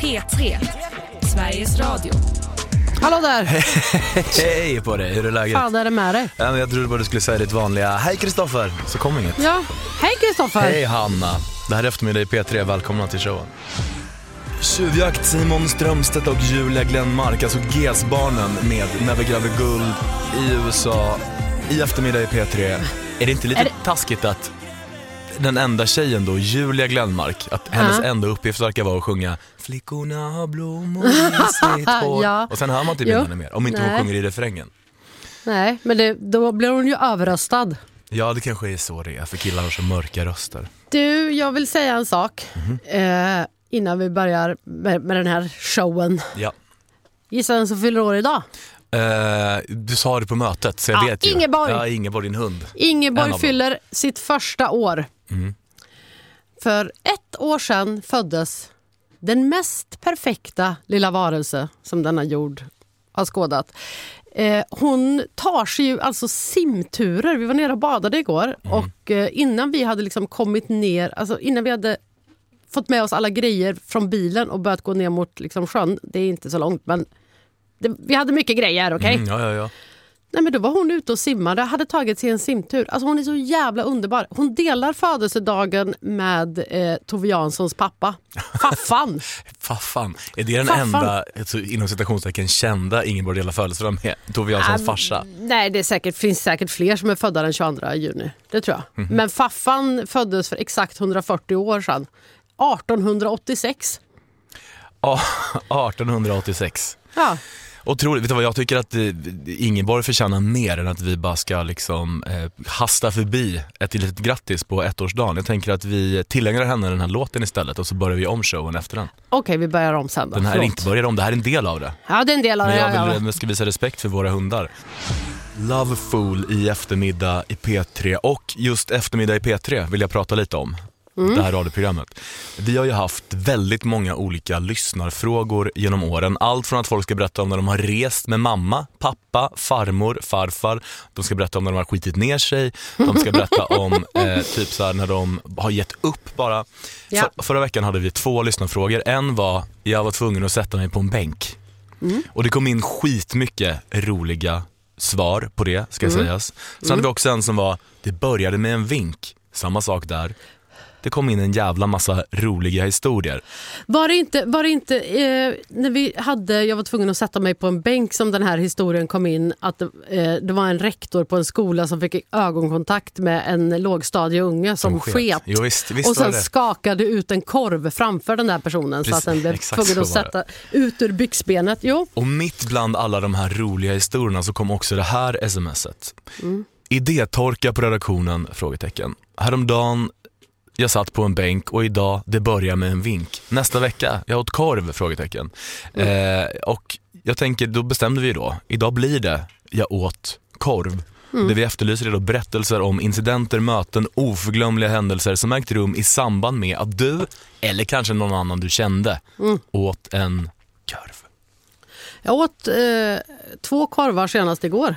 P3, Sveriges Radio. Hallå där! Hej på dig, hur är läget? Fan är det med dig? Ja, men jag trodde bara du skulle säga ditt vanliga hej Kristoffer, så kom inget. Ja, hej Kristoffer! Hej Hanna, det här är eftermiddag i P3, välkomna till showen. Tjuvjakt, Simon Strömstedt och Julia Glenmark, alltså GES-barnen med När vi gräver guld i USA i eftermiddag i P3. Är det inte lite taskigt att den enda tjejen då, Julia Glenmark, att hennes enda uppgift verkar vara att sjunga Flickorna har blommor i sitt hår. Ja. Och sen hör man inte henne mer, om inte hon sjunger i refrängen. Nej, men då blir hon ju överröstad. Ja, det kanske är så det är, för killar har så mörka röster. Du, jag vill säga en sak innan vi börjar med den här showen. Ja. Gissa vem som fyller år idag? Du sa det på mötet, så jag vet ju. Ingeborg. Ja, Ingeborg, din hund. Ingeborg fyller sitt första år. Mm. För 1 år sedan föddes den mest perfekta lilla varelse som denna jord har skådat. Hon tar sig ju alltså simturer. Vi var nere och badade igår och innan vi hade liksom kommit ner, alltså innan vi hade fått med oss alla grejer från bilen och börjat gå ner mot liksom sjön, det är inte så långt, men vi hade mycket grejer, okej? Ja. Nej, men då var hon ute och simmade, hade tagit sig en simtur. Alltså hon är så jävla underbar. Hon delar födelsedagen med Tove Janssons pappa. Faffan. Faffan. Är det den enda, alltså, inom citationstecken, kända Ingeborg delar födelsedag med Tove Janssons farsa? Nej, det finns säkert fler som är födda den 22 juni. Det tror jag. Men Faffan föddes för exakt 140 år sedan. 1886. Ja, 1886. Ja. Otroligt. Vet du vad, jag tycker att Ingeborg förtjänar mer än att vi bara ska liksom hasta förbi ett litet grattis på 1-årsdagen. Jag tänker att vi tillägnar henne den här låten istället och så börjar vi om showen efter den. Okej, vi börjar om sen då. Den här är inte börjar om, det här är en del av det. Ja, det är en del av det. Men jag ska visa respekt för våra hundar. Loveful i eftermiddag i P3, och just eftermiddag i P3 vill jag prata lite om. Det här radioprogrammet. Vi har ju haft väldigt många olika lyssnarfrågor genom åren. Allt från att folk ska berätta om när de har rest med mamma, pappa, farmor, farfar. De ska berätta om när de har skitit ner sig. De ska berätta om typ så här när de har gett upp bara. Ja. Förra veckan hade vi 2 lyssnarfrågor. En var, jag var tvungen att sätta mig på en bänk. Och det kom in skitmycket roliga svar på det, ska sägas. Sen hade vi också en som var, det började med en vink. Samma sak där. Det kom in en jävla massa roliga historier. Var det inte när vi hade, jag var tvungen att sätta mig på en bänk som den här historien kom in, att det var en rektor på en skola som fick ögonkontakt med en lågstadieunge som sket. Jo, visst och sen skakade ut en korv framför den där personen. Precis, så att den blev tvungen att sätta ut ur byxbenet. Jo. Och mitt bland alla de här roliga historierna så kom också det här smset. Idétorka på redaktionen? Frågetecken. Häromdagen jag satt på en bänk och idag det börjar med en vink. Nästa vecka, jag åt korv? Frågetecken. Och jag tänker, då bestämde vi då. Idag blir det, jag åt korv. Det vi efterlyser är då berättelser om incidenter, möten, oförglömliga händelser som ägt rum i samband med att du, eller kanske någon annan du kände, åt en korv. Jag åt 2 korvar senast igår.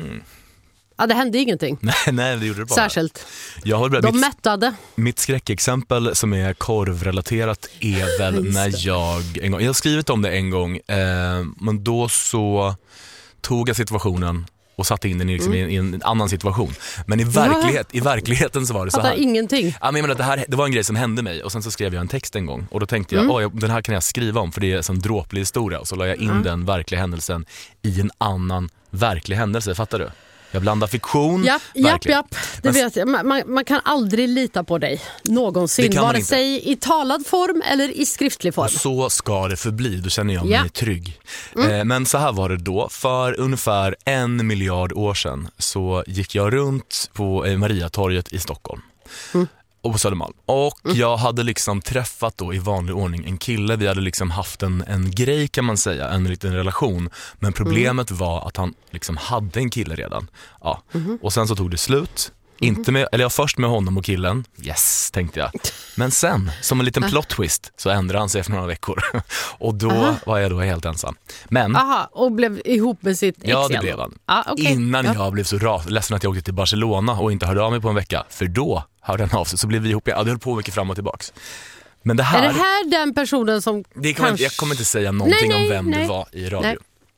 Ja, det hände ingenting. Nej, det gjorde det bara. Särskilt. De mättade. Mitt skräckexempel som är korvrelaterat är väl när jag har skrivit om det en gång, men då så tog jag situationen och satte in den i en annan situation. Men i verkligheten så var det så här. Ingenting. Ja, men det var en grej som hände mig, och sen så skrev jag en text en gång och då tänkte jag, den här kan jag skriva om för det är en dråplig historia, och så la jag in den verkliga händelsen i en annan verklig händelse, fattar du? Jag blandar fiktion. Japp. Det vet jag. Man kan aldrig lita på dig någonsin, vare sig i talad form eller i skriftlig form. Och så ska det förbli, då känner jag mig trygg. Men så här var det då. För ungefär 1 miljard år sedan så gick jag runt på Mariatorget i Stockholm. Och på Södermalm. Och jag hade liksom träffat då i vanlig ordning en kille. Vi hade liksom haft en grej, kan man säga, en liten relation. Men problemet var att han liksom hade en kille redan. Ja. Och sen så tog det slut. Inte med, eller jag först med honom och killen. Yes, tänkte jag. Men sen, som en liten plot twist, så ändrade han sig efter några veckor. Och då var jag då helt ensam. Men och blev ihop med sitt ex. Ja, det blev han. Innan jag blev så ledsen att jag åkte till Barcelona och inte hörde av mig på en vecka. För då hörde han av sig, så blev vi ihop. Ja, det höll på mycket fram och tillbaks. Men det här, är det här den personen som jag kommer inte säga någonting om vem det var i radio.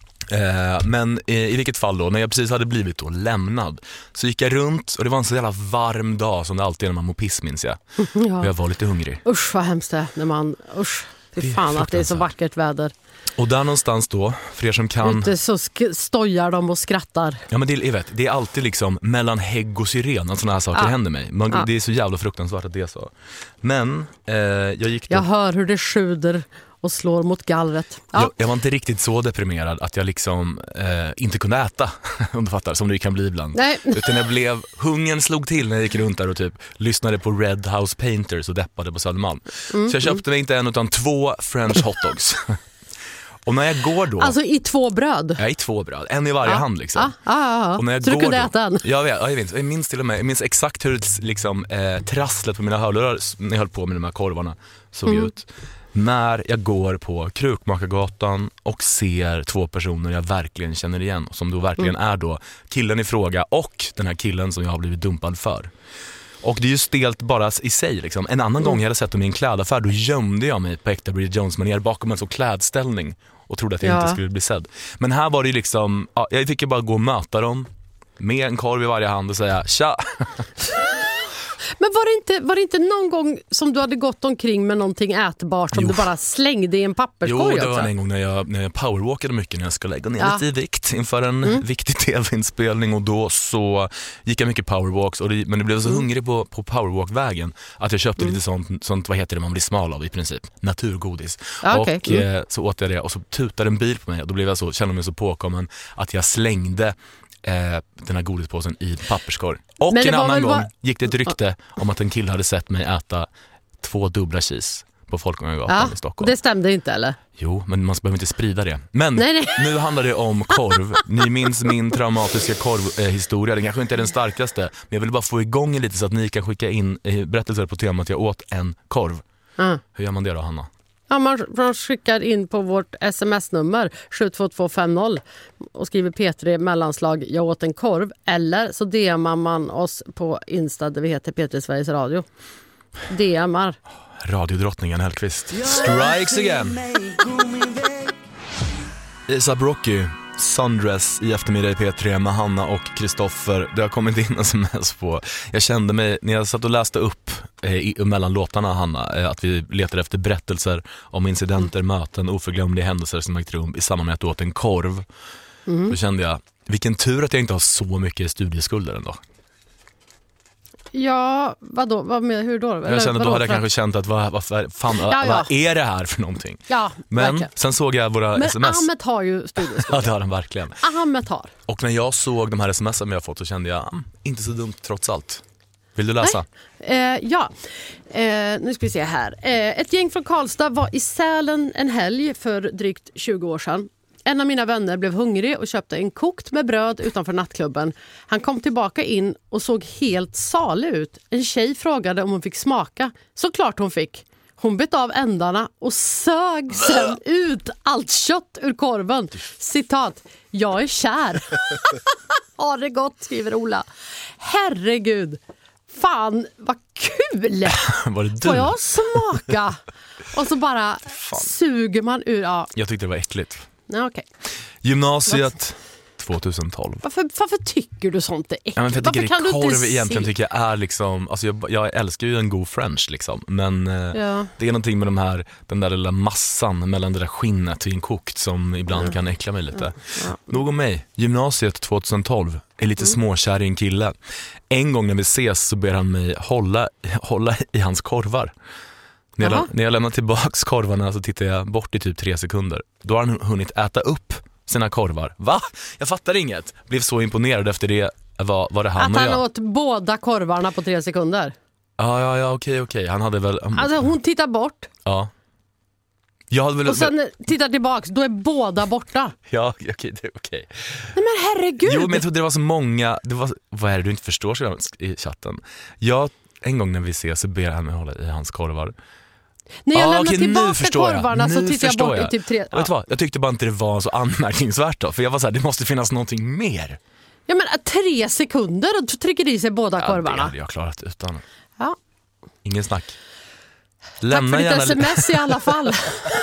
Men i vilket fall då, när jag precis hade blivit då lämnad, så gick jag runt och det var en så jävla varm dag som det alltid är när man mår piss, minns jag. Och jag var lite hungrig. Usch vad hemskt det är när man, fy fan att det är så vackert väder. Och där någonstans då, för er som kan... Ute så stojar de och skrattar. Ja, men det är alltid liksom mellan hägg och syren att sådana här saker händer mig. Det är så jävla fruktansvärt att det är så. Men jag gick då... Jag hör hur det sjuder och slår mot gallret. Ja. Jag var inte riktigt så deprimerad att jag liksom inte kunde äta, om du fattar, som det kan bli ibland. Nej. Utan hungern slog till när jag gick runt där och typ lyssnade på Red House Painters och deppade på Södermalm. Så jag köpte mig inte en utan 2 French hotdogs. Och när jag går då... Alltså i 2 bröd? Ja, i 2 bröd. En i varje hand liksom. Och när jag så går du kunde äta en? Jag minns till och med. Jag minns exakt hur liksom, trasslet på mina hörlurar när jag höll på med de här korvarna såg ut. När jag går på Krukmakargatan och ser 2 personer jag verkligen känner igen. Som då verkligen är då killen i fråga och den här killen som jag har blivit dumpad för. Och det är ju stelt bara i sig liksom. En annan gång jag hade sett dem i en klädaffär, då gömde jag mig på äkta Bridget Jones-manér bakom en så klädställning och trodde att jag inte skulle bli sedd. Men här var det liksom, jag fick ju bara gå och möta dem med en korv i varje hand och säga tja. Men var det inte någon gång som du hade gått omkring med någonting ätbart som du bara slängde i en papperskorg? Jo, det var en gång när jag powerwalkade mycket när jag skulle lägga ner lite i vikt inför en viktig tv-inspelning, och då så gick jag mycket powerwalks, men det blev så hungrig på powerwalkvägen att jag köpte lite sånt, vad heter det man blir smal av i princip? Naturgodis. Och så åt jag det och så tutade en bil på mig och då blev jag så, kände mig så påkommen att jag slängde den här godispåsen i papperskorg. Och en annan gång gick det ett rykte om att en kille hade sett mig äta 2 dubbla cheese på Folkungagatan i Stockholm. Det stämde inte, eller? Jo, men man behöver inte sprida det. Men nu handlar det om korv. Ni minns min traumatiska korvhistoria. Den kanske inte är den starkaste, men jag vill bara få igång lite så att ni kan skicka in berättelser på temat jag åt en korv. Hur gör man det då, Hanna? Ja, man skickar in på vårt sms-nummer 72250 och skriver P3 mellanslag jag åt en korv, eller så DMar man oss på Insta där vi heter P3 Sveriges Radio. DMar. Radiodrottningen Hellqvist. Strikes again. A$AP Rocky, Sundress i eftermiddag i P3 med Hanna och Kristoffer. Det har kommit in en sms på. Jag kände mig, när jag satt och läste upp mellan låtarna, Hanna, att vi letar efter berättelser om incidenter, möten, oförglömliga händelser som ägt rum i samband med att du åt en korv. Då kände jag, vilken tur att jag inte har så mycket studieskulder ändå. Ja, vadå? Hur då? Eller, jag kände, då hade jag kanske känt att vad är det här för någonting? Ja, men verkligen. Sen såg jag våra sms. Men Ahmed har ju studieskulder. Ja, det har han verkligen. Ahmed har. Och när jag såg de här sms som jag har fått så kände jag, inte så dumt trots allt. Vill du läsa? Nu ska vi se här. Ett gäng från Karlstad var i Sälen en helg för drygt 20 år sedan. En av mina vänner blev hungrig och köpte en kokt med bröd utanför nattklubben. Han kom tillbaka in och såg helt salig ut. En tjej frågade om hon fick smaka. Såklart hon fick. Hon bet av ändarna och sög sen ut allt kött ur korven. Citat, jag är kär. Ha det gott, skriver Ola. Herregud. Fan, vad kul! Var det du? Får jag smaka? Och så bara suger man ur. Ja. Jag tyckte det var äckligt. Ja, okay. Gymnasiet 2012. Varför tycker du sånt är äckligt? Ja, men jag tycker det korv egentligen tycker jag är liksom, alltså jag älskar ju en god french liksom, men det är någonting med den där lilla massan mellan det där skinnet i en kokt som ibland kan äckla mig lite. Nog om mig. Gymnasiet 2012 är lite småkär i en kille. En gång när vi ses så ber han mig hålla i hans korvar. När jag lämnar tillbaks korvarna så tittar jag bort i typ 3 sekunder. Då har han hunnit äta upp sina korvar. Va? Jag fattar inget. Blev så imponerad efter det. Var det han att och jag? Han åt båda korvarna på 3 sekunder. Ja, okej. Han hade väl... Alltså hon tittar bort. Ja. Jag hade väl... Och sen tittar tillbaks, då är båda borta. Ja, okej, det är okej. Nej men herregud. Jo, men jag trodde det var så många... Vad är det du inte förstår i chatten? En gång när vi ses så ber han mig hålla i hans korvar. När jag lämnar tillbaka korvarna så tittar jag bort i typ 3... Vet du vad? Jag tyckte bara inte det var så anmärkningsvärt då. För jag var så här, det måste finnas någonting mer. Ja men 3 sekunder och trycker i sig båda korvarna. Det hade jag klarat utan. Ja. Ingen snack. Lämna Tack för ditt gärna sms i alla fall.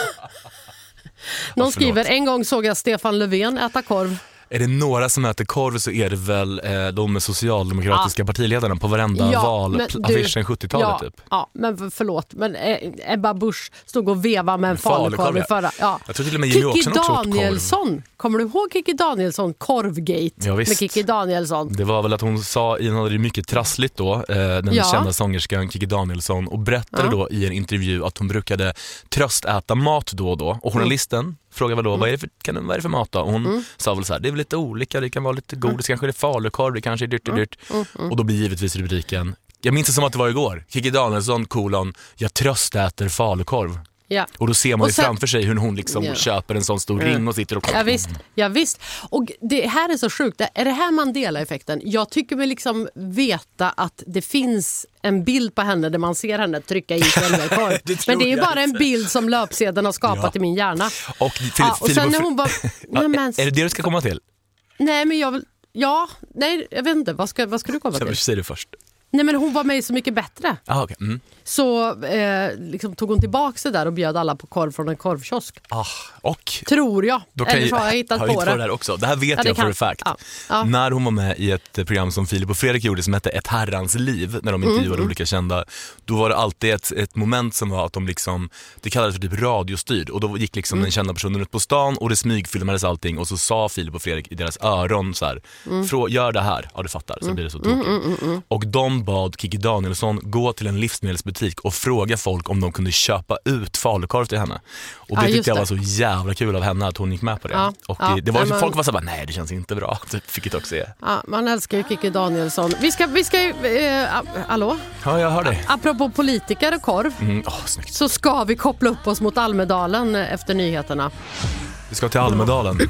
Någon skriver, en gång såg jag Stefan Löfven äta korv. Är det några som äter korv så är det väl de socialdemokratiska partiledarna på varenda valaffischen 70-talet typ. Ja, men förlåt. Men Ebba Busch stod och vevade med en falukorv i förra. Ja. Jag tror till och med Jimmy Kikki också Danielsson. Kommer du ihåg Kikki Danielsson? Korvgate med Kikki Danielsson. Det var väl att hon sa, hon hade mycket trassligt då, den kända sångerskan Kikki Danielsson, och berättade då i en intervju att hon brukade tröstäta mat då och då. Och journalisten frågade då, vad är det för mat då? Och hon sa väl så här, det är väl lite olika, det kan vara lite godis, kanske det är falukorv, det kanske är dyrt. Och då blir givetvis rubriken, jag minns det som att det var igår, Kikki Danielsson, jag tröstäter falukorv. Ja. Och då ser man ju framför sig hur hon liksom köper en sån stor ring och sitter och kollar. Ja, visst. Och det här är så sjukt. Är det här Mandela-effekten? Jag tycker mig liksom veta att det finns en bild på henne där man ser henne trycka i sig korv. Men det är ju bara en bild som löpsedeln har skapat i min hjärna. Och sen när hon bara... är det du ska komma till? Nej, men jag vill... jag vet inte. Vad ska du komma till? Säg det först. Nej, men hon var med Så mycket bättre. Okay. Så liksom tog hon tillbaka sig där och bjöd alla på korv från en korvkiosk. Och tror jag. Då kan eller så har jag hittat på det. Där också. Det här vet jag för fact. Ja. När hon var med i ett program som Filip och Fredrik gjorde som hette Ett herrans liv, när de intervjuade olika kända, då var det alltid ett moment som var att de liksom, det kallades för typ radiostyrd, och då gick liksom den kända personen ut på stan och det smygfilmades allting, och så sa Filip och Fredrik i deras öron så här, gör det här, ja du fattar, så blir det så tokigt. Och de bad Kikki Danielsson gå till en livsmedelsbutik och fråga folk om de kunde köpa ut falukorv till henne. Och det tyckte jag var så jävla kul av henne att hon gick med på det. Ja, och det var folk var så bara, nej det känns inte bra. Vilket också är. Ja, man älskar ju Kikki Danielsson. Vi ska hallå? Ja, jag hör dig. Apropå politiker och korv, snyggt. så ska vi koppla upp oss mot Almedalen efter nyheterna. Vi ska till Almedalen.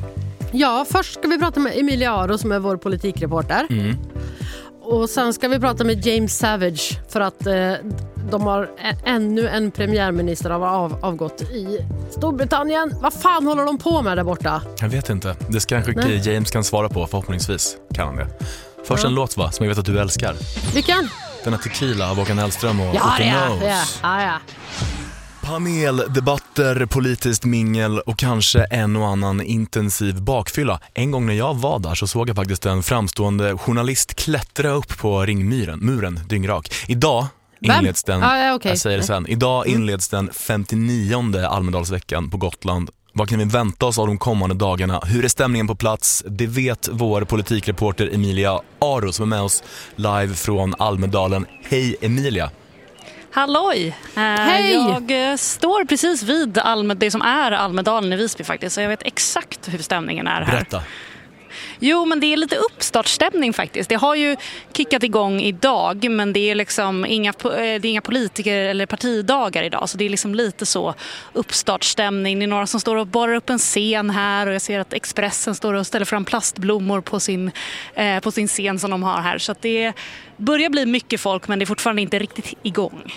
Ja, först ska vi prata med Emilia Aro som är vår politikreporter. Och sen ska vi prata med James Savage för att de har ännu en premiärminister avgått i Storbritannien. Vad fan håller de på med där borta? Jag vet inte. Det ska kanske James kan svara på, förhoppningsvis kan han det. Först en låt som jag vet att du älskar. Vilken? Den är Tequila av Håkan Hellström och Ja. Paneldebatter, politiskt mingel och kanske en och annan intensiv bakfylla. En gång när jag var där så såg jag faktiskt en framstående journalist klättra upp på ringmuren, dyngrak. Idag inleds den, jag säger det sen. Idag inleds den 59:e Almedalsveckan på Gotland. Vad kan vi vänta oss av de kommande dagarna? Hur är stämningen på plats? Det vet vår politikreporter Emilia Aro som är med oss live från Almedalen. Hej Emilia! Halloj! Hej! Jag står precis vid det som är Almedalen i Visby faktiskt, så jag vet exakt hur stämningen är här. Berätta. Jo, men det är lite uppstartstämning faktiskt. Det har ju kickat igång idag, men det är liksom inga politiker eller partidagar idag, så det är liksom lite så uppstartstämning. Det är några som står och borrar upp en scen här och jag ser att Expressen står och ställer fram plastblommor på sin scen som de har här. Så att det börjar bli mycket folk, men det är fortfarande inte riktigt igång.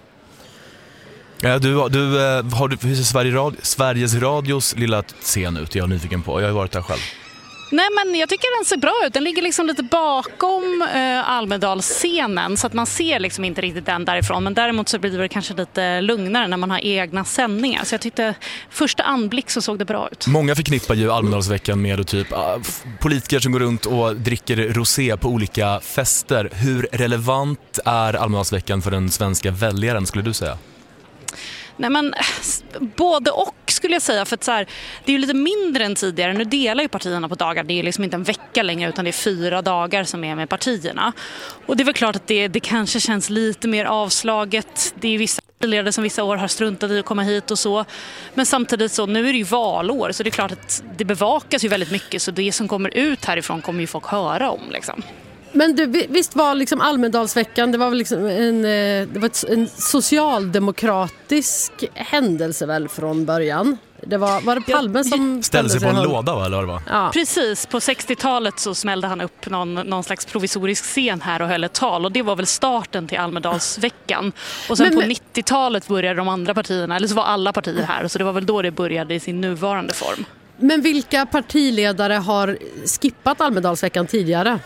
Ja, hur ser Sveriges Radios lilla scen ut? Jag är nyfiken på. Jag har varit där själv. Nej, men jag tycker den ser bra ut. Den ligger liksom lite bakom Almedalsscenen, så att man ser liksom inte riktigt den därifrån. Men däremot så blir det kanske lite lugnare när man har egna sändningar. Så jag tyckte första anblick så såg det bra ut. Många förknippar ju Almedalsveckan med typ politiker som går runt och dricker rosé på olika fester. Hur relevant är Almedalsveckan för den svenska väljaren, skulle du säga? Nej, men både och skulle jag säga, för att så här, det är ju lite mindre än tidigare. Nu delar ju partierna på dagar, det är liksom inte en vecka längre utan det är 4 dagar som är med partierna. Och det är väl klart att det kanske känns lite mer avslaget. Det är vissa partiledare som vissa år har struntat i att komma hit och så. Men samtidigt så, nu är det ju valår, så det är klart att det bevakas ju väldigt mycket, så det som kommer ut härifrån kommer ju folk höra om liksom. Men du, visst var liksom Almedalsveckan, det var väl liksom en socialdemokratisk händelse väl från början? Var det Palme som ställde sig på en låda, va, eller vad det var? Ja. Precis, på 60-talet så smällde han upp någon slags provisorisk scen här och höll ett tal, och det var väl starten till Almedalsveckan. Och sen på 90-talet började de andra partierna, eller så var alla partier här, så det var väl då det började i sin nuvarande form. Men vilka partiledare har skippat Almedalsveckan tidigare?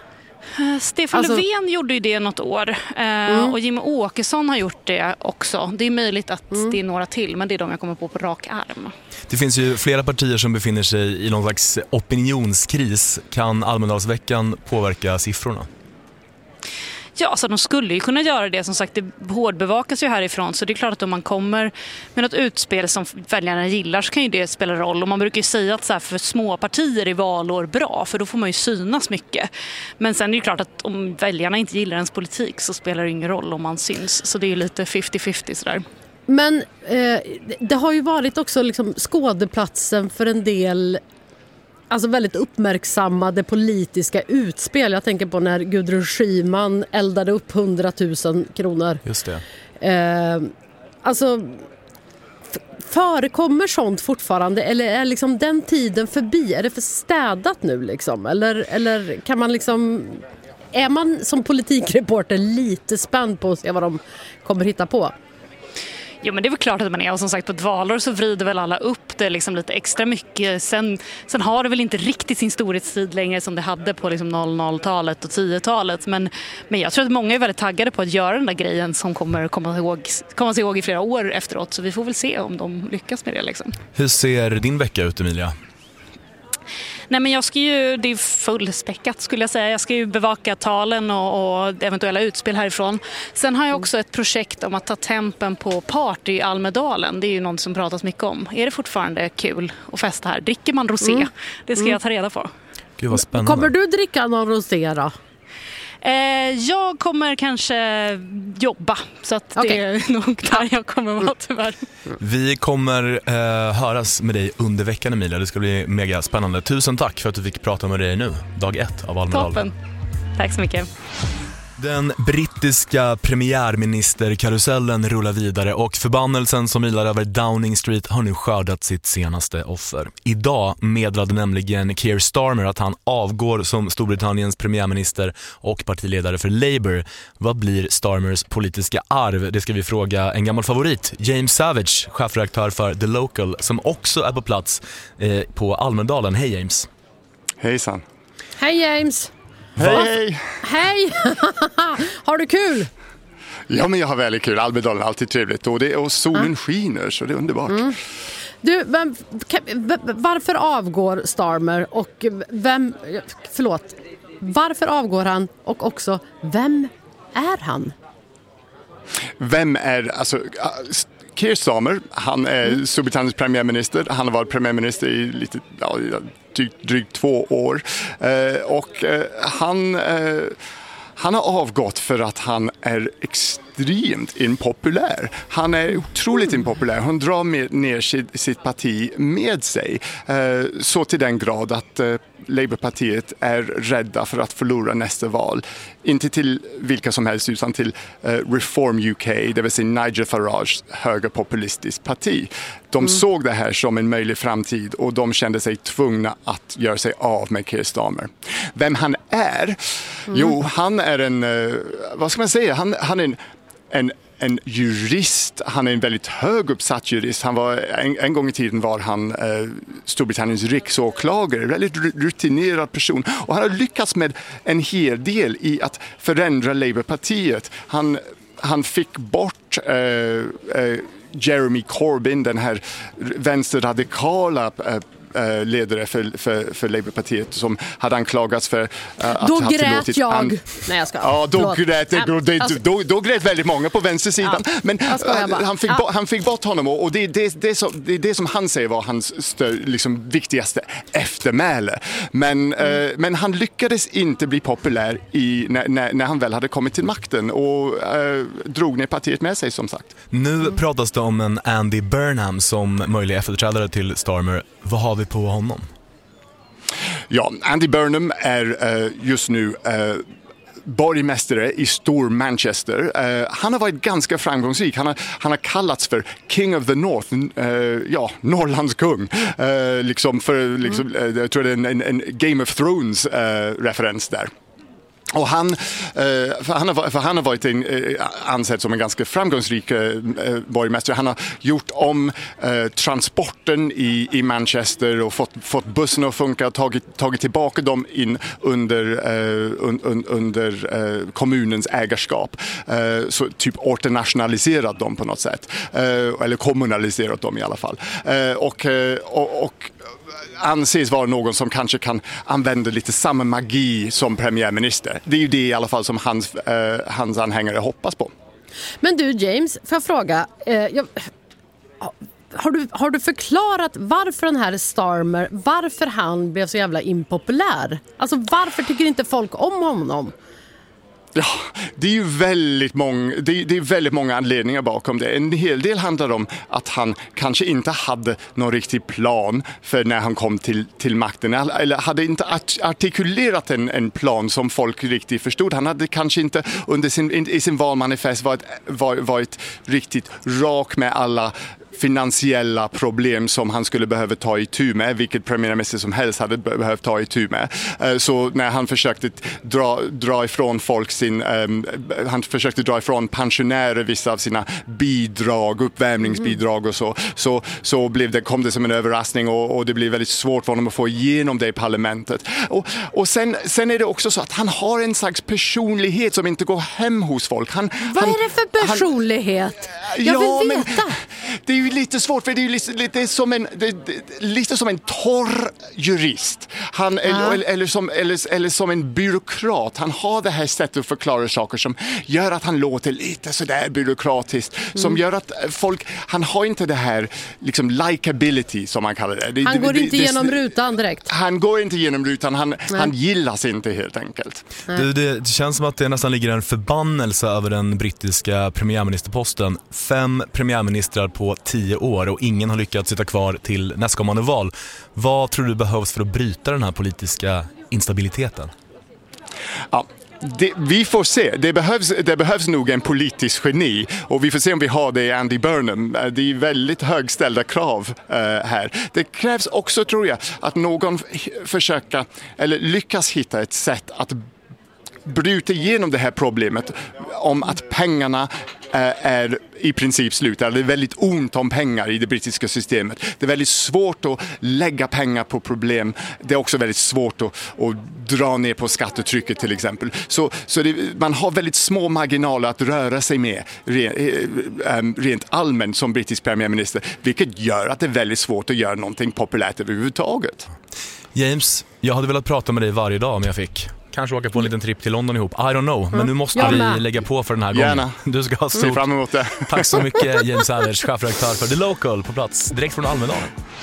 Stefan Löfven gjorde ju det något år och Jimmie Åkesson har gjort det också. Det är möjligt att det är några till, men det är de jag kommer på rak arm. Det finns ju flera partier som befinner sig i någon slags opinionskris. Kan Almedalsveckan påverka siffrorna? Ja, så de skulle ju kunna göra det. Som sagt, det hårdbevakas ju härifrån. Så det är klart att om man kommer med något utspel som väljarna gillar så kan ju det spela roll. Och man brukar ju säga att så här, för små partier är valår bra, för då får man ju synas mycket. Men sen är det ju klart att om väljarna inte gillar ens politik så spelar det ingen roll om man syns. Så det är ju lite 50-50 sådär. Men det har ju varit också liksom skådeplatsen för en del väldigt uppmärksammade politiska utspel. Jag tänker på när Gudrun Schyman eldade upp 100 000 kronor. Just det. Förekommer sånt fortfarande? Eller är liksom den tiden förbi? Är det för städat nu liksom? Eller kan man liksom... Är man som politikreporter lite spänd på att se vad de kommer hitta på? Jo, men det är väl klart att man är. Och som sagt, på ett valår så vrider väl alla upp det liksom lite extra mycket. Sen har det väl inte riktigt sin storhetstid längre som det hade på liksom 00-talet och 10-talet. Men jag tror att många är väldigt taggade på att göra den där grejen som kommer komma sig ihåg i flera år efteråt. Så vi får väl se om de lyckas med det. Liksom. Hur ser din vecka ut, Emilia? Nej, men det är fullspäckat skulle jag säga. Jag ska ju bevaka talen och eventuella utspel härifrån. Sen har jag också ett projekt om att ta tempen på party i Almedalen. Det är ju något som pratas mycket om. Är det fortfarande kul att festa här? Dricker man rosé? Det ska jag ta reda på. Gud, vad spännande. Kommer du dricka någon rosé då? Jag kommer kanske jobba, så att det är nog där jag kommer vara tyvärr. Vi kommer höras med dig under veckan, Emilia. Det ska bli mega spännande. Tusen tack för att du fick prata med dig nu, dag 1 av Almedalen. Toppen, tack så mycket. Den brittiska premiärministerkarusellen rullar vidare och förbannelsen som vilar över Downing Street har nu skördat sitt senaste offer. Idag meddelade nämligen Keir Starmer att han avgår som Storbritanniens premiärminister och partiledare för Labour. Vad blir Starmers politiska arv? Det ska vi fråga en gammal favorit, James Savage, chefredaktör för The Local, som också är på plats på Almedalen. Hej James. Hejsan. Hej James. Hej! Hej! Har du kul? Ja, men jag har väldigt kul. Almedalen är alltid trevligt och solen skiner, så det är underbart. Du, varför avgår Starmer och varför avgår han och också vem är han? Keir Starmer, han är Storbritanniens premiärminister. Han har varit premiärminister i drygt 2 år. Han har avgått för att han är extremt impopulär. Han är otroligt impopulär. Han drar ner sitt parti med sig. Så till den grad att Labourpartiet är rädda för att förlora nästa val. Inte till vilka som helst utan till Reform UK, det vill säga Nigel Farages högerpopulistiskt parti. De såg det här som en möjlig framtid och de kände sig tvungna att göra sig av med Keir Starmer. Vem han är? Jo, han är en jurist. Han är en väldigt höguppsatt jurist. Han var en gång i tiden var han Storbritanniens riksåklagare, väldigt rutinerad person, och han har lyckats med en hel del i att förändra Labourpartiet. Han fick bort Jeremy Corbyn, den här vänsterradikala ledare för Labourpartiet som hade anklagats för att då ha grät jag. Nej, jag ska. Ja, då grät väldigt många på vänstersidan. Ja, men han fick bort honom och det är det som han säger var hans viktigaste eftermäle. Men han lyckades inte bli populär när han väl hade kommit till makten och drog ner partiet med sig, som sagt. Nu pratas det om en Andy Burnham som möjlig efterträdare till Starmer. Vad har vi på honom? Ja, Andy Burnham är just nu borgmästare i stor Manchester. Han har varit ganska framgångsrik. Han har kallats för King of the North, Norrlands kung. Jag tror det är en Game of Thrones referens där. Och han har varit ansedd som en ganska framgångsrik borgmästare. Han har gjort om transporten i Manchester och fått bussen att funka, tagit tillbaka dem in under kommunens ägarskap. Så typ åternationaliserat dem på något sätt. Eller kommunaliserat dem i alla fall. Och anses vara någon som kanske kan använda lite samma magi som premiärminister. Det är ju det i alla fall som hans anhängare hoppas på. Men du James, får jag fråga, har du förklarat varför den här Starmer, varför han blev så jävla impopulär? Alltså varför tycker inte folk om honom? Ja, det är ju väldigt många anledningar bakom det. En hel del handlar om att han kanske inte hade någon riktig plan för när han kom till makten. Eller hade inte artikulerat en plan som folk riktigt förstod. Han hade kanske inte i sin valmanifest varit riktigt rak med alla finansiella problem som han skulle behöva ta itu med, vilket premiärminister som helst hade behövt ta itu med. Så när han försökte dra ifrån folk han försökte dra ifrån pensionärer vissa av sina bidrag, uppvärmningsbidrag och så kom det som en överraskning och det blev väldigt svårt för honom att få igenom det i parlamentet. Och sen är det också så att han har en slags personlighet som inte går hem hos folk. Vad är det för personlighet? Jag vill veta. Det är ju lite svårt, för det är ju lite som en torr jurist. Eller som en byråkrat. Han har det här sättet att förklara saker som gör att han låter lite sådär byråkratiskt. Som gör att han har inte det här liksom likability som man kallar det. Han går inte genom rutan direkt. Han går inte genom rutan, han gillas inte helt enkelt. Det känns som att det nästan ligger en förbannelse över den brittiska premiärministerposten. 5 premiärministrar på 10 år och ingen har lyckats sitta kvar till nästkommande val. Vad tror du behövs för att bryta den här politiska instabiliteten? Ja. Vi får se. Det behövs nog en politisk geni och vi får se om vi har det i Andy Burnham. Det är väldigt högställda krav här. Det krävs också, tror jag, att någon lyckas hitta ett sätt att bryta igenom det här problemet om att pengarna är i princip slut. Det är väldigt ont om pengar i det brittiska systemet. Det är väldigt svårt att lägga pengar på problem. Det är också väldigt svårt att dra ner på skattetrycket till exempel. Så man har väldigt små marginaler att röra sig med rent allmänt som brittisk premiärminister, vilket gör att det är väldigt svårt att göra någonting populärt överhuvudtaget. James, jag hade velat prata med dig varje dag om jag fick. Kanske åka på en liten trip till London ihop. I don't know, men nu måste vi lägga på för den här gången. Gärna. Du ska ha stort. Fram emot det. Tack så mycket James Allers, chefredaktör för The Local på plats direkt från Almedalen.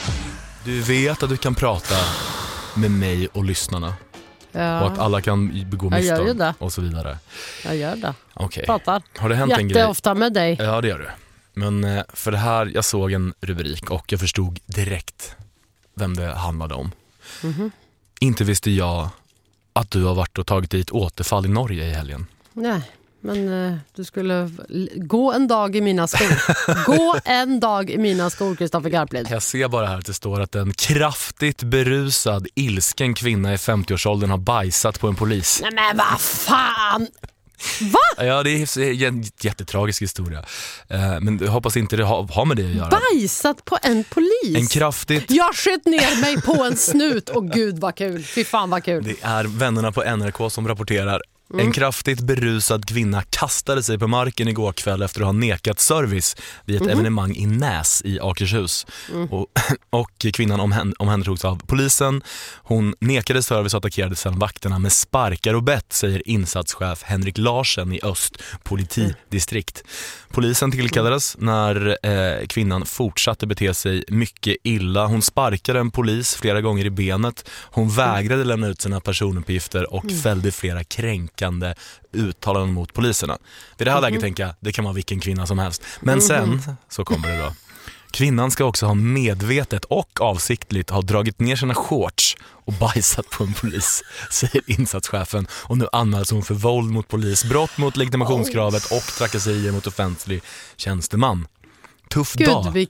Du vet att du kan prata med mig och lyssnarna. Ja. Och att alla kan begå misstag och så vidare. Jag gör det. Okay. Pratar. Har det hänt en grej? Jätteofta med dig. Ja, det gör du. Men för det här, jag såg en rubrik och jag förstod direkt vem det handlade om. Mm-hmm. Inte visste jag att du har varit och tagit dit återfall i Norge i helgen. Nej, men du skulle gå en dag i mina skor. Gå en dag i mina skor, Kristoffer Garplid. Jag ser bara här att det står att en kraftigt berusad, ilsken kvinna i 50-årsåldern har bajsat på en polis. Nej men vad fan! Va? Ja, det är en jättetragisk historia. Men jag hoppas inte det har med det att göra. Bajsat på en polis? En kraftigt... Jag sköt ner mig på en snut. Och gud vad kul. Fy fan vad kul. Det är vännerna på NRK som rapporterar. En kraftigt berusad kvinna kastade sig på marken igår kväll efter att ha nekat service vid ett evenemang i Näs i Akershus. Och kvinnan omhändertogs av polisen. Hon nekade service och attackerade sedan vakterna med sparkar och bett, säger insatschef Henrik Larsen i Öst politidistrikt. Polisen tillkallades när kvinnan fortsatte bete sig mycket illa. Hon sparkade en polis flera gånger i benet. Hon vägrade lämna ut sina personuppgifter och fällde flera kränkande uttalanden mot poliserna. Vid det här läget tänker jag, det kan vara vilken kvinna som helst. Men sen så kommer det då. Kvinnan ska också ha medvetet och avsiktligt ha dragit ner sina shorts och bajsat på en polis, säger insatschefen. Och nu anmäls hon för våld mot polis, brott mot legitimationskravet och trakasserier mot offentlig tjänsteman. tuff dag. Gud,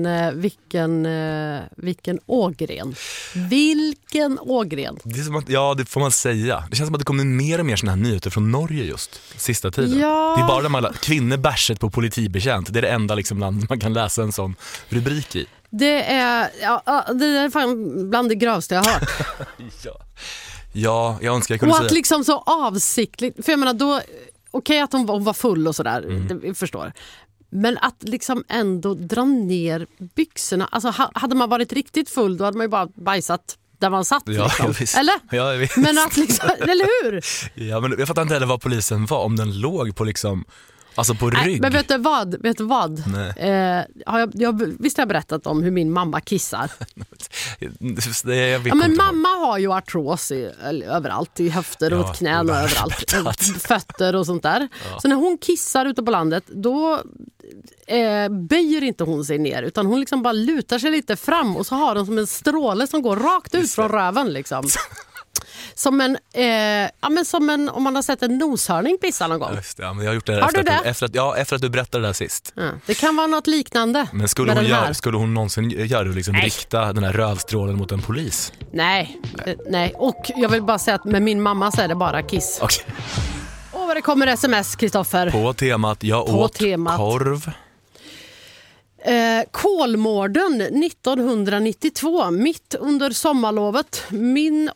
vilken Ågren. Vilken Ågren. Det är som att, ja, det får man säga. Det känns som att det kommer mer och mer såna här nyheter från Norge just sista tiden. Ja. Det är bara där man kvinnor bärset på politibekänt. Det är det enda liksom land man kan läsa en sån rubrik i. Det är fan bland det grövsta jag har hört. Ja, jag önskar jag kunde och säga. att liksom så avsiktligt, för jag menar då, okej att hon var full och sådär, det förstår. Men att liksom ändå dra ner byxorna, alltså hade man varit riktigt full då hade man ju bara bajsat där man satt. Ja, liksom. visst. Eller? Ja, visst. Men att liksom, eller hur? Ja, men jag fattar inte heller vad polisen var, om den låg på liksom, alltså på rygg. Men vet du vad? Visst har jag berättat om hur min mamma kissar. Men mamma har ju artros överallt, i höfter och knän och överallt. Fötter och sånt där. Ja. Så när hon kissar ute på landet, då böjer inte hon sig ner, utan hon liksom bara lutar sig lite fram och så har hon som en stråle som går rakt ut från röven liksom. Som en, om man har sett en noshörning pissa någon gång. Just det, ja, men jag har gjort det efter att du berättade det där sist. Ja, det kan vara något liknande. Men skulle hon någonsin göra det, liksom rikta den här rövstrålen mot en polis? Nej. Och jag vill bara säga att med min mamma så är det bara kiss. Okay. Och vad det kommer sms, Kristoffer. På temat, korv. Kolmården 1992, mitt under sommarlovet. Min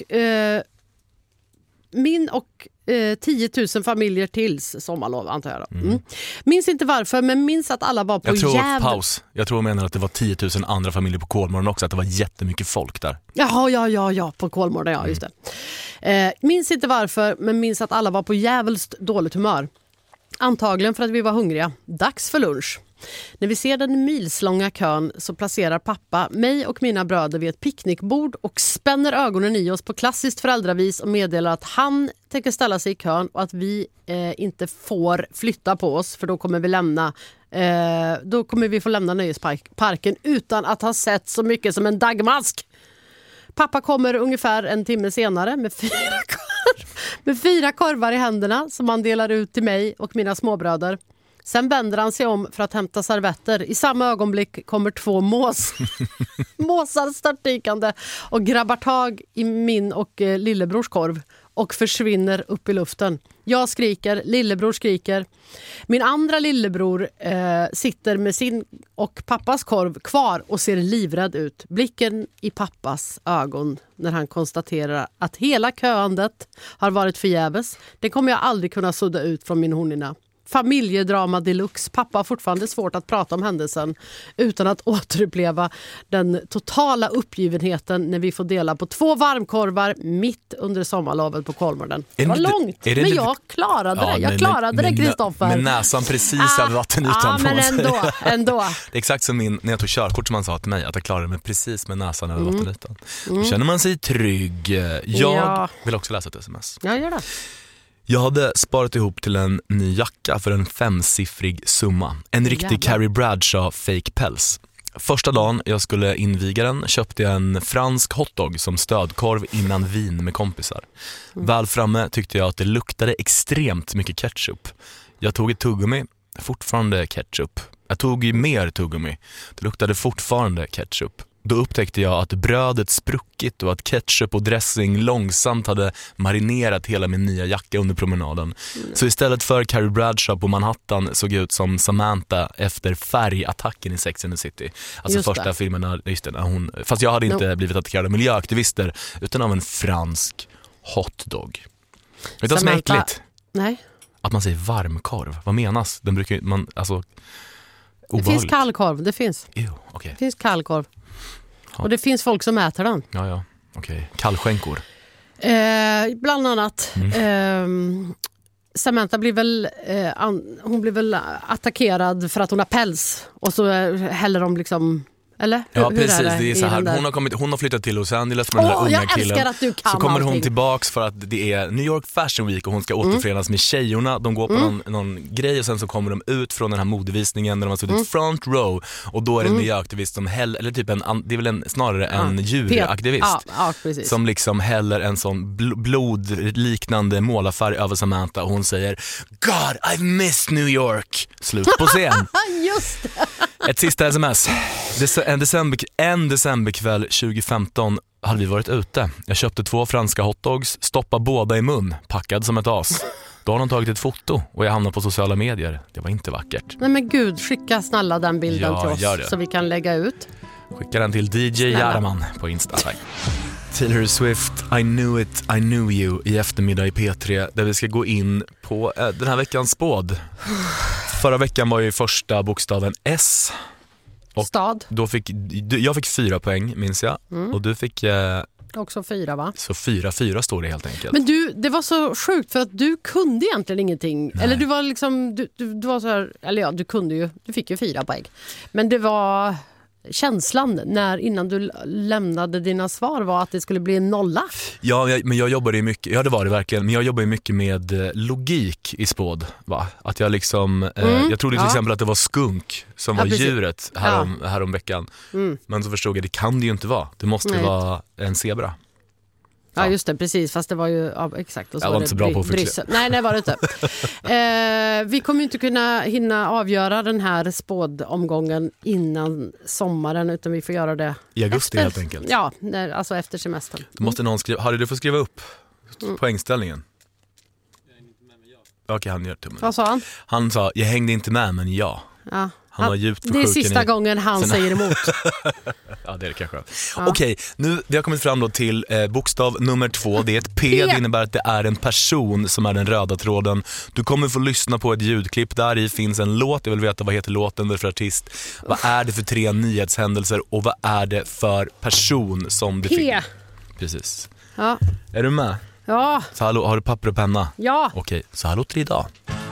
och 10 000 familjer tills sommarlov, antar jag då. Minns inte varför, men minns att alla var på Jag tror jag menar att det var 10 000 andra familjer på Kolmården också, att det var jättemycket folk där. Ja, på Kolmården, ja, just det. Minns inte varför, men minns att alla var på jävligt dåligt humör. Antagligen för att vi var hungriga. Dags för lunch. När vi ser den milslånga kön så placerar pappa mig och mina bröder vid ett picknickbord och spänner ögonen i oss på klassiskt föräldravis och meddelar att han tänker ställa sig i kön och att vi inte får flytta på oss, för då kommer vi få lämna nöjesparken utan att ha sett så mycket som en dagmask. Pappa kommer ungefär en timme senare med 4 korvar i händerna som han delar ut till mig och mina småbröder. Sen vänder han sig om för att hämta servetter. I samma ögonblick kommer 2 måsar störtdykande och grabbar tag i min och lillebrors korv och försvinner upp i luften. Jag skriker, lillebror skriker. Min andra lillebror sitter med sin och pappas korv kvar och ser livrädd ut. Blicken i pappas ögon när han konstaterar att hela köandet har varit förgäves. Det kommer jag aldrig kunna sudda ut från min honina. Familjedrama deluxe. Pappa har fortfarande svårt att prata om händelsen utan att återuppleva den totala uppgivenheten när vi får dela på 2 varmkorvar mitt under sommarlovet på Kolmården. Det var långt, men jag klarade det. Jag klarade det, Kristoffer. Med näsan precis över vattenytan. Men ändå. Det är exakt som när jag tog körkort, som man sa till mig, att jag klarade mig precis med näsan över vattenytan. Då känner man sig trygg. Jag vill också läsa ett sms. Ja, gör det. Jag hade sparat ihop till en ny jacka för en 5-siffrig summa. En riktig Carrie Bradshaw fake päls. Första dagen jag skulle inviga den köpte jag en fransk hotdog som stödkorv innan vin med kompisar. Väl framme tyckte jag att det luktade extremt mycket ketchup. Jag tog ett tuggummi, fortfarande ketchup. Jag tog ju mer tuggummi, det luktade fortfarande ketchup. Då upptäckte jag att brödet spruckit och att ketchup och dressing långsamt hade marinerat hela min nya jacka under promenaden. Så istället för Carrie Bradshaw på Manhattan såg jag ut som Samantha efter färgattacken i Sex and the City. Alltså just första filmen, just det, fast jag hade inte blivit attackerad av miljöaktivister utan av en fransk hotdog. Vet du vad som är äckligt? Nej. Att man säger varmkorv. Vad menas? Den brukar man, alltså, obehagligt. Det finns kallkorv, det finns. Okay. Det finns kallkorv. Ja. Och det finns folk som äter den. Ja. Okej. Kallskänkor. Bland annat. Samantha blir väl attackerad för att hon har päls. Och så häller de liksom Eller? Ja, Hur precis. är Det är så här, där? hon har flyttat till Los Angeles med den här unga jag killen. älskar att du kan Så kommer hon allting. tillbaks för att det är New York Fashion Week och hon ska återförenas med tjejerna. De går på någon grej och sen så kommer de ut från den här modevisningen där de har suttit front row och då är det en miljöaktivist som eller typ det är väl snarare en djuraktivist precis. som liksom häller en sån blodliknande målarfärg över Samantha och hon säger God, I've missed New York. Slut på scen. Just det. Ett sista sms. En decemberkväll 2015 hade vi varit ute. Jag köpte 2 franska hotdogs, stoppade båda i mun, packad som ett as. Då har de tagit ett foto och jag hamnade på sociala medier. Det var inte vackert. Nej men gud, skicka snälla den bilden till gör det. oss så vi kan lägga ut. Skicka den till DJ Jaraman på Insta. Tack. Taylor Swift, I knew you i eftermiddag i P3 där vi ska gå in på den här veckans spåd. Förra veckan var ju första bokstaven S. Och Stad. Jag fick 4 poäng, minns jag. Och du fick... Också 4, va? Så 4 står det helt enkelt. Men du, det var så sjukt för att du kunde egentligen ingenting. Nej. Eller du var liksom, du var så här, eller ja, du kunde ju, du fick ju 4 poäng. Men det var känslan innan du lämnade dina svar var att det skulle bli en 0. Ja, men jag jobbade ju mycket, ja det var det verkligen, men jag jobbade ju mycket med logik i spåd, va? Att jag liksom, jag trodde till exempel att det var skunk som var precis. Djuret härom veckan. Men så förstod jag, det kan det ju inte vara. Det måste vara en zebra. Ja just det, precis, fast det var ju exakt. Och så jag var inte så bra på att förklara. Nej, det var det inte. Vi kommer ju inte kunna hinna avgöra den här spådomgången innan sommaren, utan vi får göra det i augusti helt enkelt. Ja, alltså efter semestern. Då måste någon skriva, Harry, du får skriva upp poängställningen. Okej, han gör tummen. Vad sa han? Han sa, jag hängde inte med, men ja. Han var djupt det är sista gången han säger emot. Ja, det är det kanske. Okej, nu vi har kommit fram då till bokstav nummer 2. Det är ett P. Det innebär att det är en person som är den röda tråden. Du kommer få lyssna på ett ljudklipp. Där i finns en låt. Jag vill veta vad heter låten, vad är för artist. Vad är det för 3 nyhetshändelser och vad är det för person som det finns. Precis. Ja. Är du med? Ja. Så hallå, har du papper och penna? Ja. Okej, så här låter det idag.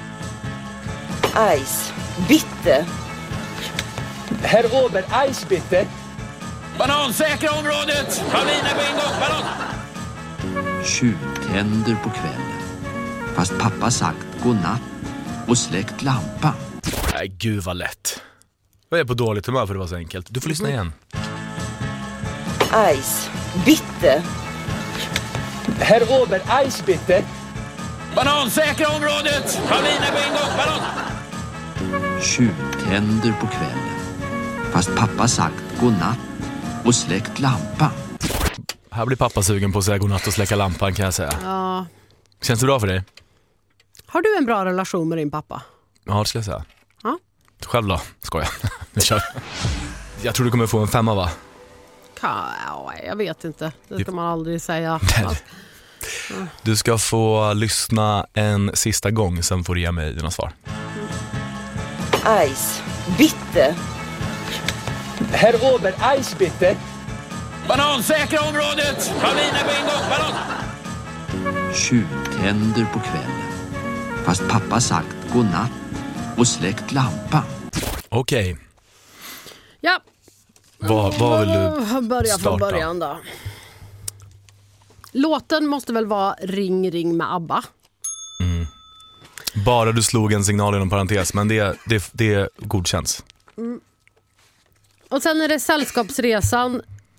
Eis, bitte. Herr Ober, Eis bitte. Banansäkra området! Paulina på en gång, banan! Tjuvtänder på kvällen. Fast pappa sagt godnatt och släckt lampan. Nej, gud vad lätt. Jag är på dåligt humör för det var så enkelt. Du får lyssna igen. Eis, bitte. Herr Ober, Eis bitte. Banansäkra området! Paulina på en gång, banan! Tjuvtänder på kvällen. Fast pappa sagt godnatt och släckt lampan. Här blir pappa sugen på att säga godnatt och släcka lampan, kan jag säga. Ja. Känns det bra för dig? Har du en bra relation med din pappa? Ja, det ska jag säga. Ja. Själv då? Skojar. Vi kör. Jag tror du kommer få en 5, va? Jag vet inte. Det ska man aldrig säga. Du ska få lyssna en sista gång, sen får du ge mig dina svar. Eis, bitte. Herr Ober, Eis bitte. Banansäkra området! Paulina på en gång, banan! Tjuvtänder på kvällen. Fast pappa sagt godnatt och släckt lampan. Okej. Ja. Vad vill du börja starta? från början då. Låten måste väl vara Ring ring med ABBA. Bara du slog en signal inom parentes, men det godkänns. Och sen är det Sällskapsresan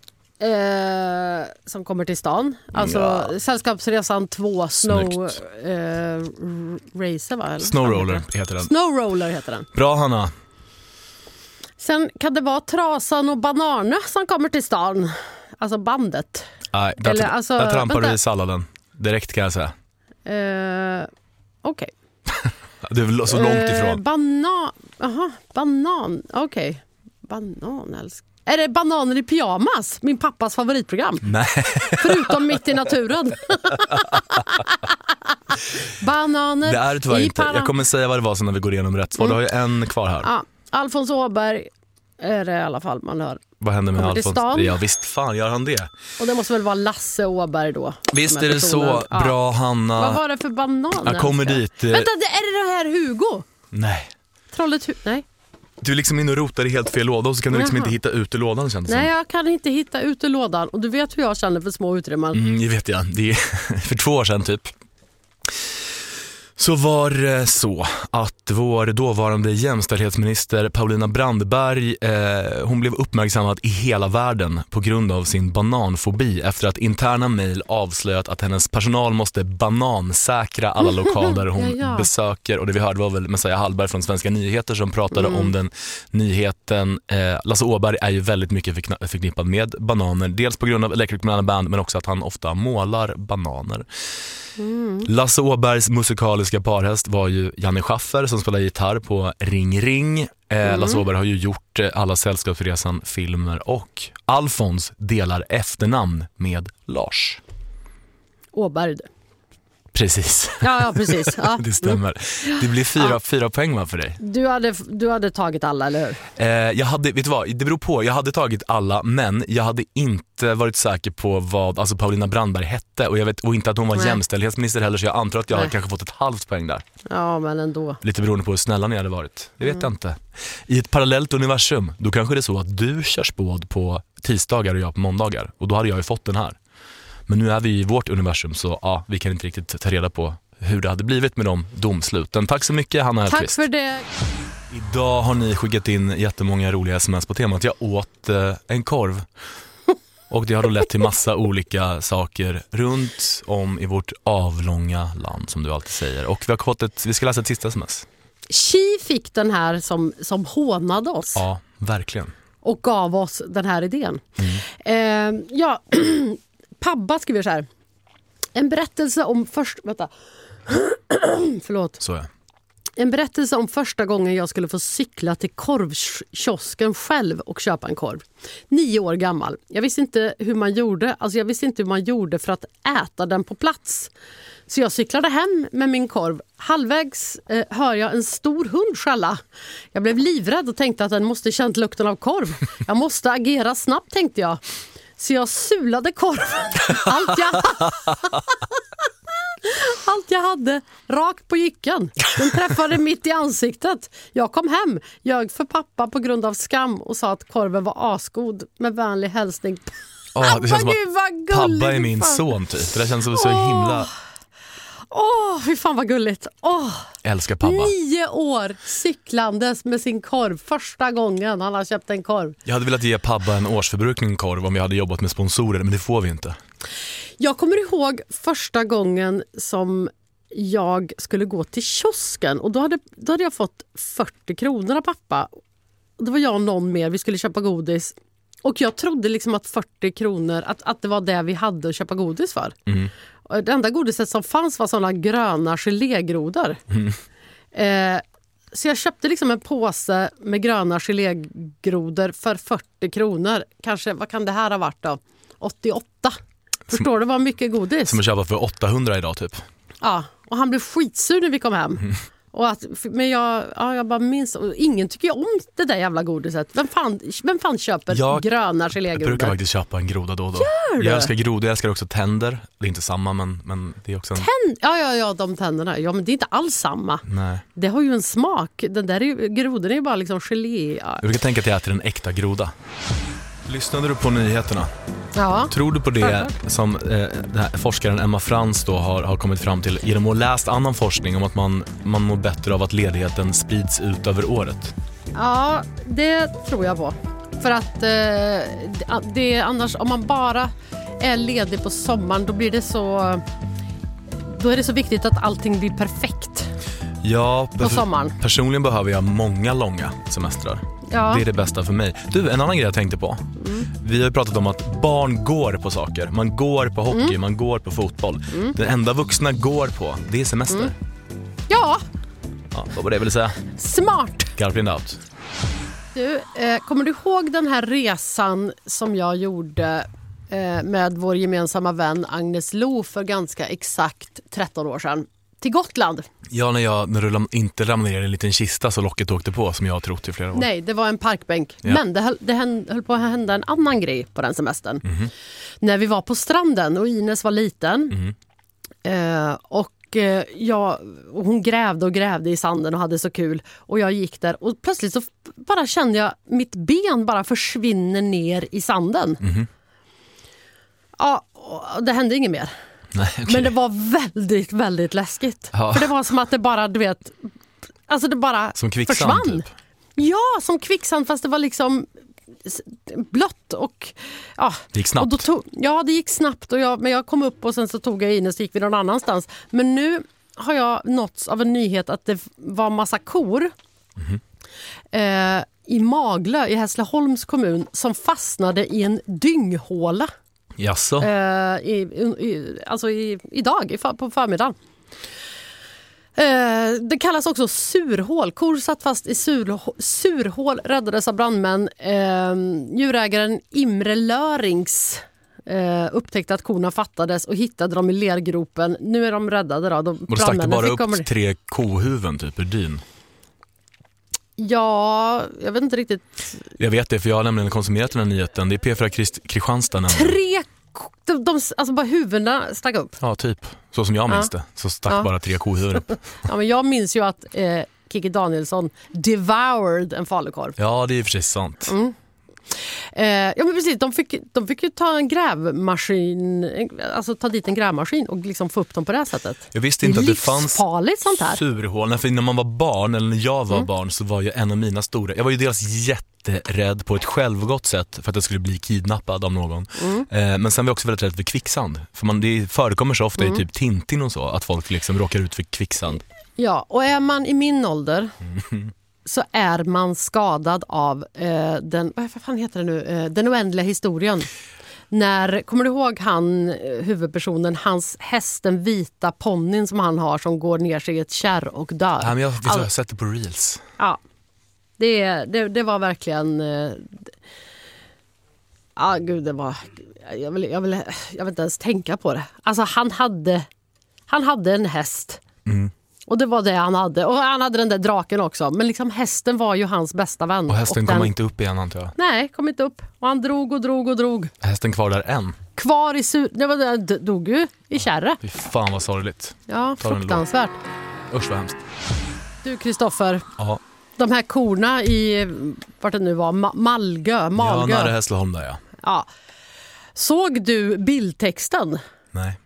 som kommer till stan. Alltså Sällskapsresan 2 Snow Racer, va? Eller? Snowroller heter den. Snowroller heter den. Bra, Hanna. Sen kan det vara Trasan och Banarne som kommer till stan. Alltså bandet. Nej, där trampar du i salladen. Direkt, kan jag säga. Okej. Du är så långt ifrån. Banan. Okej. Banan, älskar. Är det Bananer i pyjamas? Min pappas favoritprogram. Nej. Förutom Mitt i naturen. Bananer det är det tyvärr i inte. Jag kommer säga vad det var sen när vi går igenom rätt svar. Du har ju en kvar här. Ja, Alfons Åberg är det i alla fall man hör. Vad händer med Kommer till Alfons? stan. Ja, visst fan gör han det. Och det måste väl vara Lasse Åberg då. Visst är det så. Bra, Hanna. Vad var det för bananer? Jag kommer dit. Vänta, är det här Hugo? Nej. Trollet Nej. Du är liksom inne och rotar i helt fel låda och så kan du liksom inte hitta ut ur lådan, känns det. Nej, jag kan inte hitta ut ur lådan. Och du vet hur jag känner för små utrymmen. Det vet jag. Det är för 2 år sedan typ. Så var det så att vår dåvarande jämställdhetsminister Paulina Brandberg, hon blev uppmärksammad i hela världen på grund av sin bananfobi efter att interna mejl avslöjat att hennes personal måste banansäkra alla lokaler hon besöker. Och det vi hörde var väl Messiah Hallberg från Svenska Nyheter som pratade om den nyheten. Lasse Åberg är ju väldigt mycket förknippad med bananer, dels på grund av Electric Banana Band men också att han ofta målar bananer. Lasse Åbergs musikaliska parhäst var ju Janne Schaffer som spelar gitarr på Ring Ring. Lasse Åberg har ju gjort alla Sällskapsresan-filmer och Alfons delar efternamn med Lars Åberg. Precis. Ja, precis. Ja. Det stämmer. Det blir 4 poäng va, för dig. Du hade tagit alla, eller hur? Jag hade, vet du vad, det beror på. Jag hade tagit alla, men jag hade inte varit säker på vad alltså Paulina Brandberg hette. Och inte att hon var jämställdhetsminister heller, så jag antar att jag hade kanske fått ett halvt poäng där. Ja, men ändå. Lite beroende på hur snälla ni hade varit. Det vet jag inte. I ett parallellt universum, då kanske det är så att du kör spåd på tisdagar och jag på måndagar. Och då hade jag ju fått den här. Men nu är vi i vårt universum, så ja, vi kan inte riktigt ta reda på hur det hade blivit med de domsluten. Tack så mycket, Hanna Hellquist. Tack för det. Idag har ni skickat in jättemånga roliga sms på temat. Jag åt en korv. Och det har då lett till massa olika saker runt om i vårt avlånga land, som du alltid säger. Och vi ska läsa ett sista sms. Chi fick den här som hånade oss. Ja, verkligen. Och gav oss den här idén. Pabba skriver så här. En berättelse om Förlåt. Så ja. En berättelse om första gången jag skulle få cykla till korvkiosken själv och köpa en korv. 9 år gammal. Jag visste inte hur man gjorde för att äta den på plats. Så jag cyklade hem med min korv. Halvvägs hör jag en stor hund skälla. Jag blev livrädd och tänkte att den måste känt lukten av korv. Jag måste agera snabbt, tänkte jag. Så jag sulade korven. Allt jag hade rakt på jycken. Den träffade mitt i ansiktet. Jag kom hem, ljög för pappa på grund av skam och sa att korven var asgod. Med vänlig hälsning. Det känns som att Pabba är min son typ. Det där känns så himla... Hur fan vad gulligt. Älskar Pabba. 9 år cyklandes med sin korv. Första gången han har köpt en korv. Jag hade velat ge Pabba en årsförbrukning korv om vi hade jobbat med sponsorer, men det får vi inte. Jag kommer ihåg första gången som jag skulle gå till kiosken. Och då hade jag fått 40 kronor av pappa. Då var jag och någon mer, vi skulle köpa godis. Och jag trodde liksom att 40 kronor, att det var det vi hade att köpa godis för. Det enda godiset som fanns var sådana gröna gelégrodor. Så jag köpte liksom en påse med gröna gelégrodor för 40 kronor. Kanske, vad kan det här ha varit då? 88. Förstår du vad mycket godis? Som att köpa för 800 idag typ. Ja, och han blev skitsur när vi kom hem. Men jag bara minns, och ingen tycker om det där jävla godiset. Vem fan köper gröna gelégrodor? Jag brukar faktiskt köpa en groda då och då. Jag älskar grodor, jag älskar också tänder. Det är inte samma, men det är också en... Ja, de tänderna. Ja, men det är inte alls samma. Nej. Det har ju en smak. Den där grodorna är ju bara liksom gelé. Jag brukar tänka att jag äter en äkta groda. Lyssnade du på nyheterna? Ja. Tror du på det som den här forskaren Emma Frans då har kommit fram till genom att läst annan forskning om att man mår bättre av att ledigheten sprids ut över året? Ja, det tror jag på. För att det annars, om man bara är ledig på sommaren, då är det så viktigt att allting blir perfekt. Ja, på sommaren. Personligen behöver jag många långa semestrar. Ja. Det är det bästa för mig. Du, en annan grej jag tänkte på. Vi har ju pratat om att barn går på saker. Man går på hockey, man går på fotboll. Den enda vuxna går på, det är semester. Ja, vad var det jag ville säga? Smart. Garplind out. Du, kommer du ihåg den här resan som jag gjorde med vår gemensamma vän Agnes Lo för ganska exakt 13 år sedan? Till Gotland. Ja, när du inte ramlade ner i en liten kista så locket åkte på, som jag har trott i flera år. Nej, det var en parkbänk. Ja. Men det höll på att hända en annan grej på den semestern. När vi var på stranden och Ines var liten. Och Och hon grävde och grävde i sanden och hade så kul. Och jag gick där och plötsligt så bara kände jag mitt ben bara försvinner ner i sanden. Mm-hmm. Ja, det hände inget mer. Nej, okay. Men det var väldigt, väldigt läskigt. Ja. För det var som att det bara, du vet, alltså det bara som kvicksand, försvann. Typ. Ja, som kvicksand, fast det var liksom blött och ja. Det gick snabbt. Och då det gick snabbt men jag kom upp och sen så tog jag in och så gick vi någon annanstans. Men nu har jag nåtts av en nyhet att det var massa kor i Maglö i Hässleholms kommun som fastnade i en dynghåla. Jaså? Idag på förmiddagen. Det kallas också surhål. Kor satt fast i surhål, räddades av brandmän. Djurägaren Imre Lörings upptäckte att korna fattades och hittade dem i lergropen. Nu är de räddade då. Och det stack bara upp 3 kohuvuden typ ur dyn. Ja, jag vet inte riktigt. Jag vet det, för jag har nämligen konsumerat den här nyheten. Det är P4 Kristianstad nämligen. 3 alltså bara huvudena stack upp. Ja, typ. Så som jag minns det. Så stack bara 3 kohuvuden upp. Ja, men jag minns ju att Kiki Danielsson devoured en falukorv. Ja, det är ju precis sant. Ja, men precis. De fick ju ta en grävmaskin, alltså ta dit en grävmaskin och liksom få upp dem på det här sättet. Jag visste inte att det fanns sånt här. surhål. För när man var barn, eller när jag var barn, så var ju en av mina stora... Jag var ju dels jätterädd på ett självgott sätt för att jag skulle bli kidnappad av någon. Men sen var jag också väldigt rädd för kvicksand. För det förekommer så ofta i typ Tintin och så, att folk liksom råkar ut för kvicksand. Ja, och är man i min ålder... så är man skadad av den oändliga historien. Kommer du ihåg huvudpersonen, hans häst, den vita ponnyn som han har som går ner sig i ett kärr och dör? Ja, men jag har sett det på Reels. Ja, det var verkligen... gud, det var... Jag vill inte ens tänka på det. Alltså han hade en häst. Och det var det han hade. Och han hade den där draken också. Men liksom hästen var ju hans bästa vän. Och hästen kom inte upp igen, antar jag. Nej, kom inte upp. Och han drog och drog och drog. Hästen kvar där än? Kvar i dog ju i kärre. Fy fan vad sorgligt. Ja, fruktansvärt. Usch vad hemskt. Du, Kristoffer. Ja. De här korna i, vart det nu var, Malgö. Ja, nära Hässleholm där, ja. Ja. Såg du bildtexten? Nej.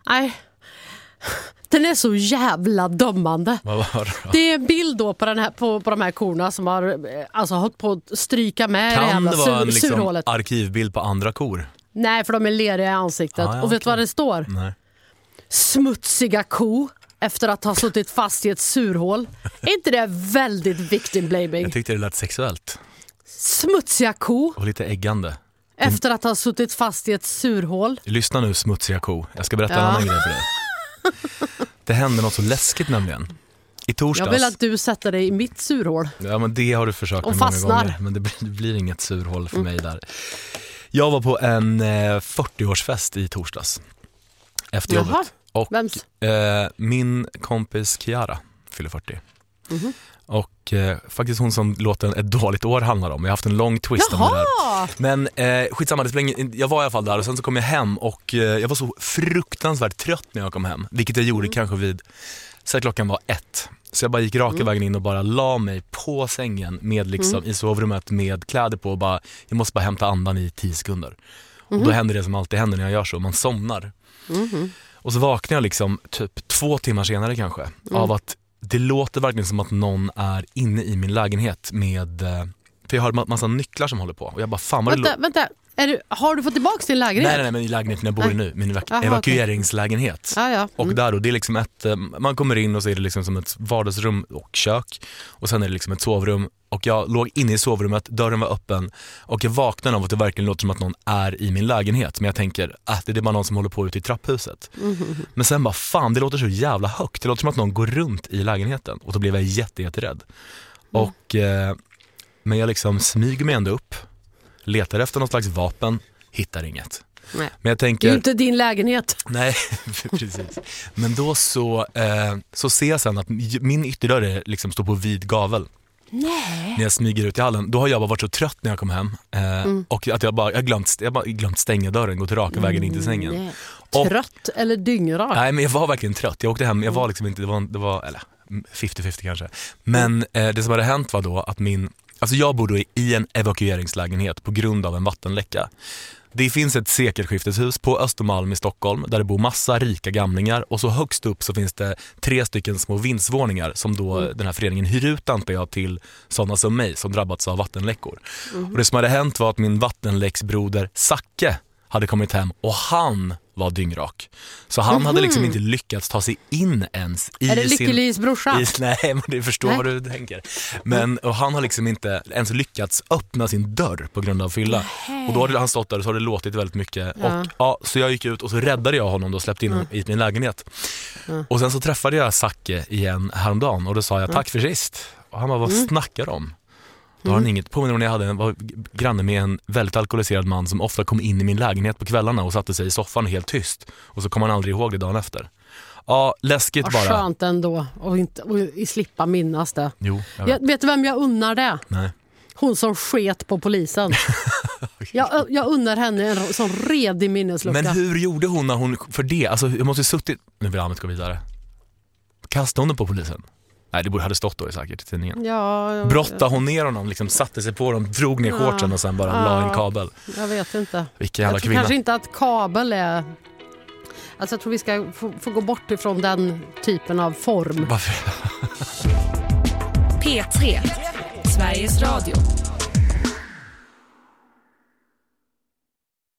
Den är så jävla dömande. Vad var det? Det är en bild då på de här korna som har hållit på att stryka med kan det vara en surhålet. Arkivbild på andra kor? Nej, för de är leriga i ansiktet. Och vet du vad det står? Nej. Smutsiga ko efter att ha suttit fast i ett surhål. Är inte det väldigt victim blaming? Jag tyckte det lät sexuellt. Smutsiga ko. Och lite äggande. Efter att ha suttit fast i ett surhål. Lyssna nu, smutsiga ko. Jag ska berätta en annan grej för dig. Det hände något så läskigt nämligen. I torsdags. Jag vill att du sätter dig i mitt surhål. Ja, men det har du försökt med många gånger. Men det blir inget surhål för mig där. Jag var på en 40-årsfest i torsdags. Efter jobbet. Och vems? Min kompis Kiara fyller 40. Och faktiskt hon som låten Ett dåligt år handlar om. Jag har haft en lång twist om det där. Men skitsamma, jag var i alla fall där och sen så kom jag hem och jag var så fruktansvärt trött när jag kom hem. Vilket jag gjorde kanske så klockan var 1. Så jag bara gick raka vägen in och bara la mig på sängen med liksom i sovrummet med kläder på och bara, jag måste bara hämta andan i 10 sekunder. Och då händer det som alltid händer när jag gör så, man somnar. Och så vaknar jag liksom typ 2 timmar senare kanske av att det låter verkligen som att någon är inne i min lägenhet med... För jag har massa nycklar som håller på. Och jag bara, fan vad Vänta. Har du fått tillbaka din lägenhet? Nej, men i lägenheten jag bor i nu. Min evakueringslägenhet. Ja. Och där då, det är liksom man kommer in och så är det liksom som ett vardagsrum och kök. Och sen är det liksom ett sovrum. Och jag låg inne i sovrummet, dörren var öppen. Och jag vaknade av att det verkligen låter som att någon är i min lägenhet. Men jag tänker, det är bara någon som håller på ute i trapphuset. Men sen bara, fan, det låter så jävla högt. Det låter som att någon går runt i lägenheten. Och då blev jag jätterädd. Och, men jag liksom smyger mig ändå upp. Letar efter något slags vapen. Hittar inget. Nej. Men jag tänker, det är inte din lägenhet. Nej, precis. Men då så ser jag sen att min ytterdörr liksom står på vid gavel. Nej. När jag smyger ut i hallen. Då har jag bara varit så trött när jag kom hem. Och att jag bara glömt stänga dörren, gå till raka vägen in till sängen. Nej. Trött eller dyngrak? Nej, men jag var verkligen trött. Jag åkte hem, jag var liksom inte, det var eller 50-50 kanske. Men det som hade hänt var då att jag bodde i en evakueringslägenhet på grund av en vattenläcka. Det finns ett sekelskifteshus på Östermalm i Stockholm där det bor massa rika gamlingar, och så högst upp så finns det 3 stycken små vindsvåningar som då den här föreningen hyr ut, antar jag, till sådana som mig som drabbats av vattenläckor. Och det som hade hänt var att min vattenläcksbroder Zacke hade kommit hem och han var dyngrak. Så han hade liksom inte lyckats ta sig in ens i är det Lyckelis brorsa? Nej, men du förstår vad du tänker. Men och han har liksom inte ens lyckats öppna sin dörr på grund av fylla. Och då hade han stått där och så hade det låtit väldigt mycket. Och så jag gick ut och så räddade jag honom och släppte in honom i min lägenhet. Och sen så träffade jag Zacke igen häromdagen och då sa jag tack för sist. Och han bara, vad snackar om? Då har han inget påminner om när jag var granne med en väldigt alkoholiserad man som ofta kom in i min lägenhet på kvällarna och satte sig i soffan helt tyst. Och så kom han aldrig ihåg det dagen efter. Ja, läskigt bara. Skönt ändå och slippa minnas det. Jo, vet du vem jag unnar det? Nej. Hon som sket på polisen. jag unnar henne en sån redig minneslucka. Men hur gjorde hon när hon för det? Alltså jag måste suttit. Nu vill Ahmed gå vidare. Kastade hon den på polisen? Nej, det hade stått då säkert i tidningen. Ja, brottade hon ner honom, liksom satte sig på dem, drog ner shortsen och sen bara la en kabel. Jag vet inte. Vilken jävla jag tror kvinna. Kanske inte att kabel är... Alltså jag tror vi ska få gå bort ifrån den typen av form. Varför? P3, Sveriges Radio.